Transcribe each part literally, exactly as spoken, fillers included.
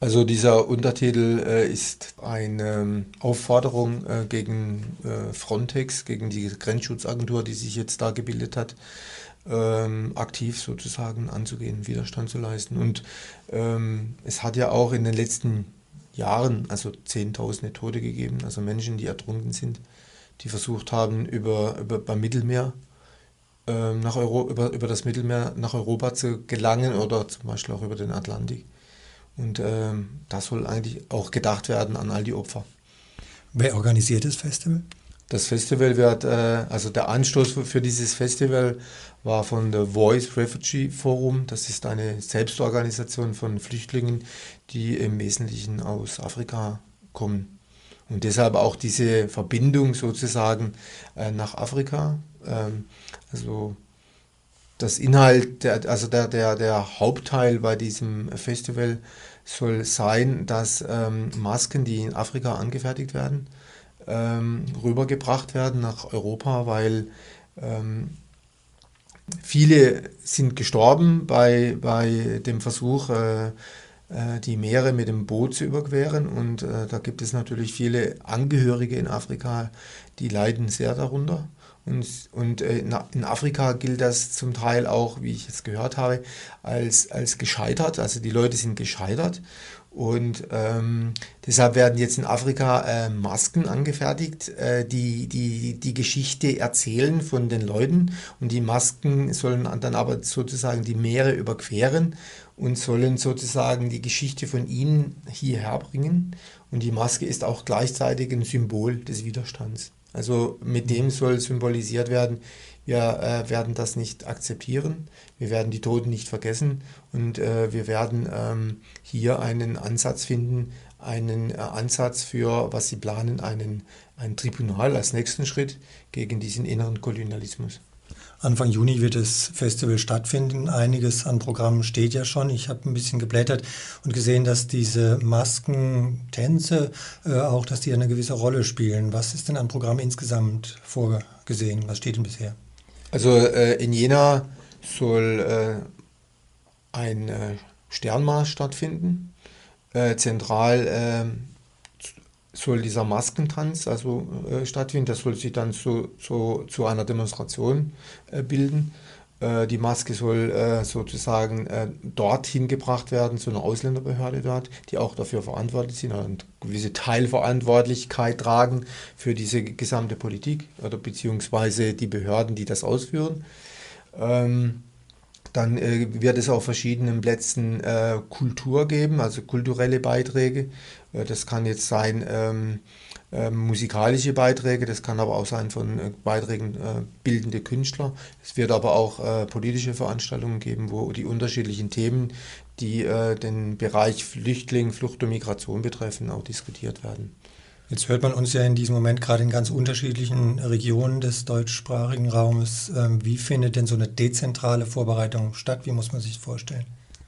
Also dieser Untertitel äh, ist eine ähm, Aufforderung äh, gegen äh, Frontex, gegen die Grenzschutzagentur, die sich jetzt da gebildet hat, ähm, aktiv sozusagen anzugehen, Widerstand zu leisten. Und ähm, es hat ja auch in den letzten Jahren, also Zehntausende Tote gegeben, also Menschen, die ertrunken sind, die versucht haben, über, über beim Mittelmeer ähm, nach Euro, über, über das Mittelmeer nach Europa zu gelangen oder zum Beispiel auch über den Atlantik. Und ähm, da soll eigentlich auch gedacht werden an all die Opfer. Wer organisiert das Festival? Das Festival wird, äh, also der Anstoß für, für dieses Festival war von der Voice Refugee Forum. Das ist eine Selbstorganisation von Flüchtlingen, die im Wesentlichen aus Afrika kommen. Und deshalb auch diese Verbindung sozusagen äh, nach Afrika. Ähm, also das Inhalt, der, also der, der, der Hauptteil bei diesem Festival soll sein, dass ähm, Masken, die in Afrika angefertigt werden, ähm, rübergebracht werden nach Europa, weil ähm, viele sind gestorben bei, bei dem Versuch, äh, äh, die Meere mit dem Boot zu überqueren. Und äh, da gibt es natürlich viele Angehörige in Afrika, die leiden sehr darunter. Und, und äh, in in Afrika gilt das zum Teil auch, wie ich jetzt gehört habe, als, als gescheitert. Also die Leute sind gescheitert. Und ähm, deshalb werden jetzt in Afrika äh, Masken angefertigt, äh, die, die die Geschichte erzählen von den Leuten. Und die Masken sollen dann aber sozusagen die Meere überqueren und sollen sozusagen die Geschichte von ihnen hierher bringen. Und die Maske ist auch gleichzeitig ein Symbol des Widerstands. Also mit dem soll symbolisiert werden, wir äh, werden das nicht akzeptieren, wir werden die Toten nicht vergessen und äh, wir werden ähm, hier einen Ansatz finden, einen äh, Ansatz für, was sie planen, einen, ein Tribunal als nächsten Schritt gegen diesen inneren Kolonialismus. Anfang Juni wird das Festival stattfinden. Einiges an Programmen steht ja schon. Ich habe ein bisschen geblättert und gesehen, dass diese Masken, Tänze, äh, auch, dass die eine gewisse Rolle spielen. Was ist denn an Programm insgesamt vorgesehen? Was steht denn bisher? Also äh, in Jena soll äh, ein äh, Sternmarsch stattfinden. Äh, zentral äh, soll dieser Maskentanz also äh, stattfinden. Das soll sich dann zu, zu, zu einer Demonstration äh, bilden. Äh, die Maske soll äh, sozusagen äh, dorthin gebracht werden, zu einer Ausländerbehörde dort, die auch dafür verantwortlich sind und eine gewisse Teilverantwortlichkeit tragen für diese gesamte Politik oder beziehungsweise die Behörden, die das ausführen. Ähm, Dann äh, wird es auf verschiedenen Plätzen äh, Kultur geben, also kulturelle Beiträge. Äh, das kann jetzt sein ähm, äh, musikalische Beiträge, das kann aber auch sein von äh, Beiträgen äh, bildende Künstler. Es wird aber auch äh, politische Veranstaltungen geben, wo die unterschiedlichen Themen, die äh, den Bereich Flüchtling, Flucht und Migration betreffen, auch diskutiert werden. Jetzt hört man uns ja in diesem Moment gerade in ganz unterschiedlichen Regionen des deutschsprachigen Raumes. Ähm, Wie findet denn so eine dezentrale Vorbereitung statt? Wie muss man sich das vorstellen?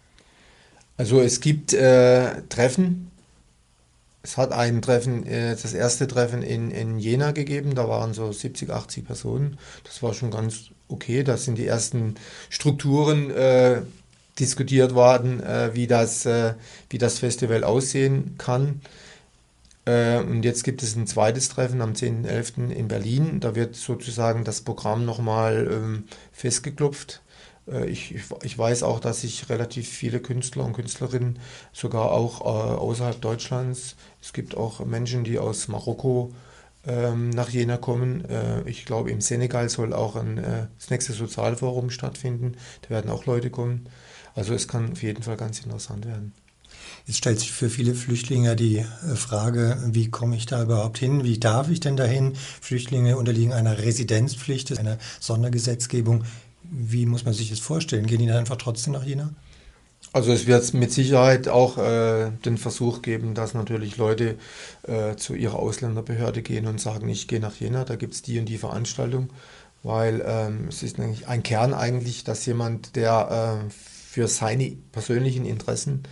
Also es gibt äh, Treffen. Es hat ein Treffen, äh, das erste Treffen in, in Jena gegeben, da waren so siebzig, achtzig Personen. Das war schon ganz okay. Da sind die ersten Strukturen äh, diskutiert worden, äh, wie das, äh, wie das Festival aussehen kann. Äh, und jetzt gibt es ein zweites Treffen am zehnten elften in Berlin. Da wird sozusagen das Programm nochmal ähm, festgeklopft. Äh, ich, ich, ich weiß auch, dass sich relativ viele Künstler und Künstlerinnen, sogar auch äh, außerhalb Deutschlands, es gibt auch Menschen, die aus Marokko ähm, nach Jena kommen. Äh, ich glaube, im Senegal soll auch ein, äh, das nächste Sozialforum stattfinden. Da werden auch Leute kommen. Also es kann auf jeden Fall ganz interessant werden. Jetzt stellt sich für viele Flüchtlinge die äh, Frage, wie komme ich da überhaupt hin? Wie darf ich denn dahin? Flüchtlinge unterliegen einer Residenzpflicht, einer Sondergesetzgebung. Wie muss man sich das vorstellen? Gehen die dann einfach trotzdem nach Jena? Also es wird mit Sicherheit auch äh, den Versuch geben, dass natürlich Leute äh, zu ihrer Ausländerbehörde gehen und sagen, ich gehe nach Jena, da gibt es die und die Veranstaltung, weil ähm, es ist eigentlich ein Kern eigentlich, dass jemand, der äh, für seine persönlichen Interessen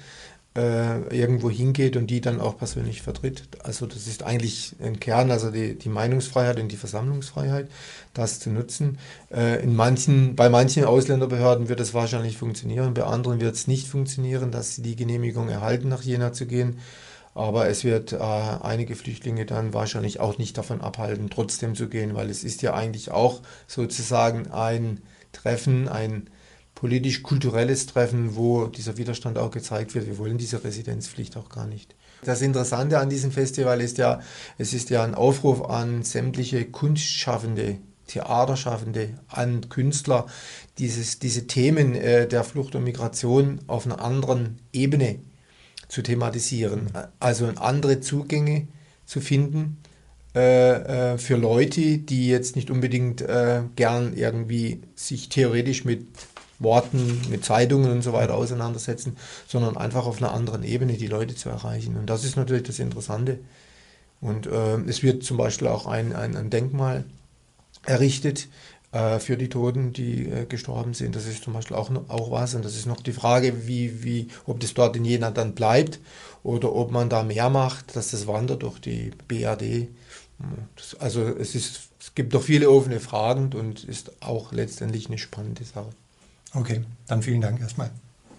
äh, irgendwo hingeht und die dann auch persönlich vertritt. Also das ist eigentlich ein Kern, also die, die Meinungsfreiheit und die Versammlungsfreiheit, das zu nutzen. Äh, in manchen, bei manchen Ausländerbehörden wird es wahrscheinlich funktionieren, bei anderen wird es nicht funktionieren, dass sie die Genehmigung erhalten, nach Jena zu gehen. Aber es wird äh, einige Flüchtlinge dann wahrscheinlich auch nicht davon abhalten, trotzdem zu gehen, weil es ist ja eigentlich auch sozusagen ein Treffen, ein politisch-kulturelles Treffen, wo dieser Widerstand auch gezeigt wird. Wir wollen diese Residenzpflicht auch gar nicht. Das Interessante an diesem Festival ist ja, es ist ja ein Aufruf an sämtliche Kunstschaffende, Theaterschaffende, an Künstler, dieses, diese Themen äh, der Flucht und Migration auf einer anderen Ebene zu thematisieren. Also andere Zugänge zu finden äh, äh, für Leute, die jetzt nicht unbedingt äh, gern irgendwie sich theoretisch mit Worten, mit Zeitungen und so weiter auseinandersetzen, sondern einfach auf einer anderen Ebene die Leute zu erreichen. Und das ist natürlich das Interessante. Und äh, es wird zum Beispiel auch ein, ein, ein Denkmal errichtet äh, für die Toten, die äh, gestorben sind. Das ist zum Beispiel auch, auch was. Und das ist noch die Frage, wie, wie, ob das dort in Jena dann bleibt oder ob man da mehr macht, dass das wandert durch die B R D. Das, also es, ist, es gibt noch viele offene Fragen und ist auch letztendlich eine spannende Sache. Okay, dann vielen Dank erstmal.